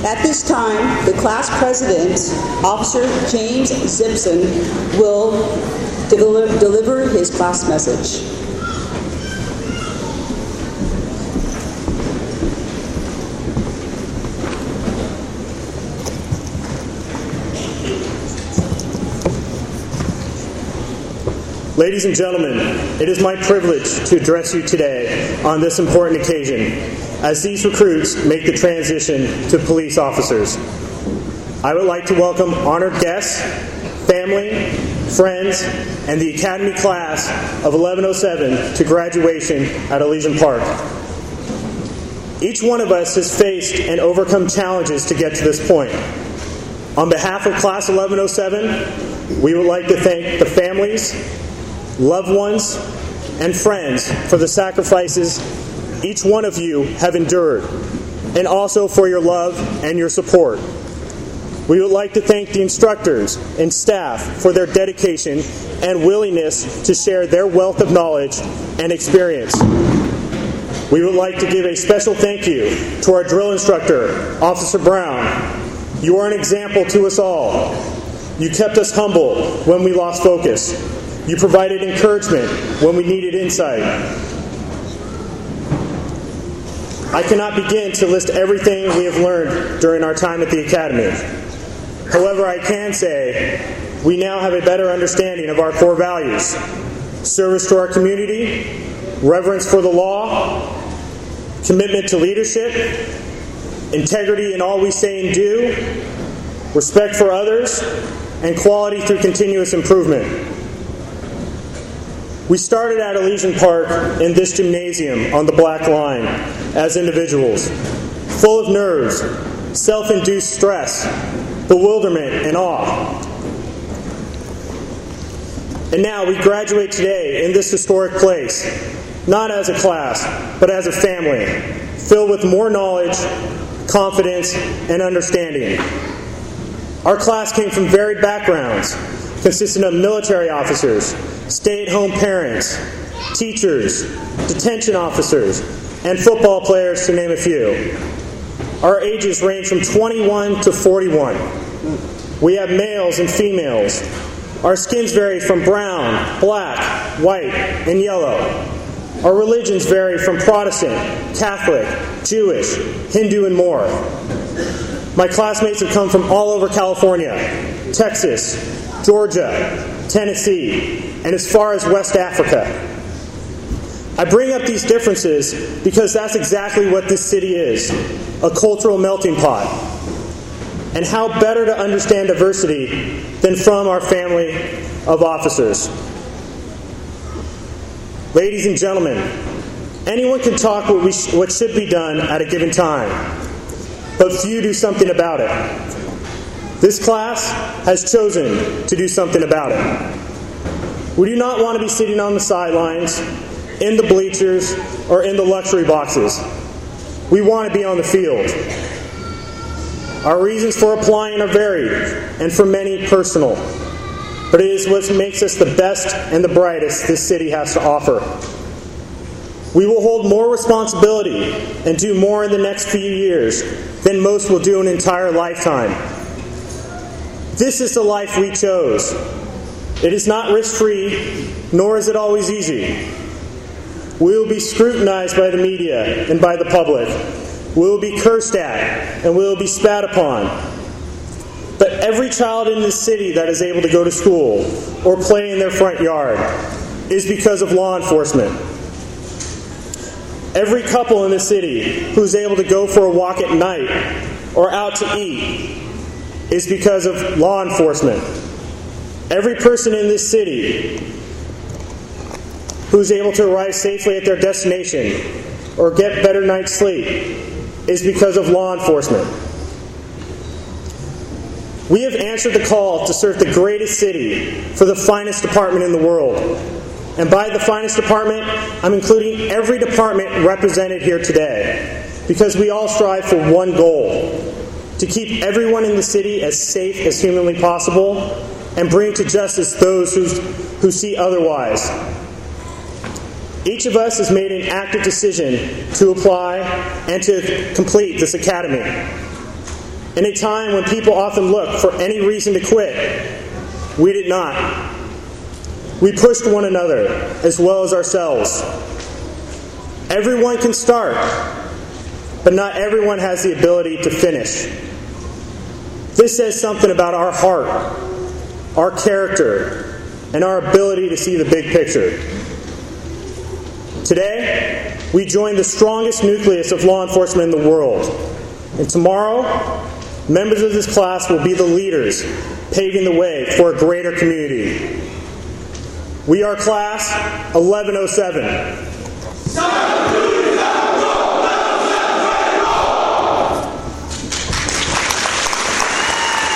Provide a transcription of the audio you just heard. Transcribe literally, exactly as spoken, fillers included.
At this time, the class president, Officer James Zipson, will deliver, deliver his class message. Ladies and gentlemen, it is my privilege to address you today on this important occasion as these recruits make the transition to police officers. I would like to welcome honored guests, family, friends, and the Academy class of eleven oh seven to graduation at Elysian Park. Each one of us has faced and overcome challenges to get to this point. On behalf of Class eleven oh seven, we would like to thank the families, loved ones, and friends for the sacrifices each one of you have endured, and also for your love and your support. We would like to thank the instructors and staff for their dedication and willingness to share their wealth of knowledge and experience. We would like to give a special thank you to our drill instructor, Officer Brown. You are an example to us all. You kept us humble when we lost focus. You provided encouragement when we needed insight. I cannot begin to list everything we have learned during our time at the Academy. However, I can say we now have a better understanding of our core values: service to our community, reverence for the law, commitment to leadership, integrity in all we say and do, respect for others, and quality through continuous improvement. We started at Elysian Park in this gymnasium on the Black Line as individuals, full of nerves, self-induced stress, bewilderment, and awe. And now we graduate today in this historic place, not as a class, but as a family, filled with more knowledge, confidence, and understanding. Our class came from varied backgrounds, consisting of military officers, stay-at-home parents, teachers, detention officers, and football players, to name a few. Our ages range from twenty-one to forty-one. We have males and females. Our skins vary from brown, black, white, and yellow. Our religions vary from Protestant, Catholic, Jewish, Hindu, and more. My classmates have come from all over California, Texas, Georgia, Tennessee, and as far as West Africa. I bring up these differences because that's exactly what this city is, a cultural melting pot. And how better to understand diversity than from our family of officers. Ladies and gentlemen, anyone can talk what, we sh- what should be done at a given time, but few do something about it. This class has chosen to do something about it. We do not want to be sitting on the sidelines, in the bleachers, or in the luxury boxes. We want to be on the field. Our reasons for applying are varied, and for many personal. But it is what makes us the best and the brightest this city has to offer. We will hold more responsibility and do more in the next few years than most will do an entire lifetime. This is the life we chose. It is not risk-free, nor is it always easy. We will be scrutinized by the media and by the public. We will be cursed at, and we will be spat upon. But every child in this city that is able to go to school or play in their front yard is because of law enforcement. Every couple in the city who's able to go for a walk at night or out to eat is because of law enforcement. Every person in this city who's able to arrive safely at their destination or get better night's sleep is because of law enforcement. We have answered the call to serve the greatest city for the finest department in the world. And by the finest department, I'm including every department represented here today, because we all strive for one goal: to keep everyone in the city as safe as humanly possible and bring to justice those who, who see otherwise. Each of us has made an active decision to apply and to complete this academy. In a time when people often look for any reason to quit, we did not. We pushed one another as well as ourselves. Everyone can start, but not everyone has the ability to finish. This says something about our heart, our character, and our ability to see the big picture. Today, we join the strongest nucleus of law enforcement in the world. And tomorrow, members of this class will be the leaders paving the way for a greater community. We are Class eleven oh seven.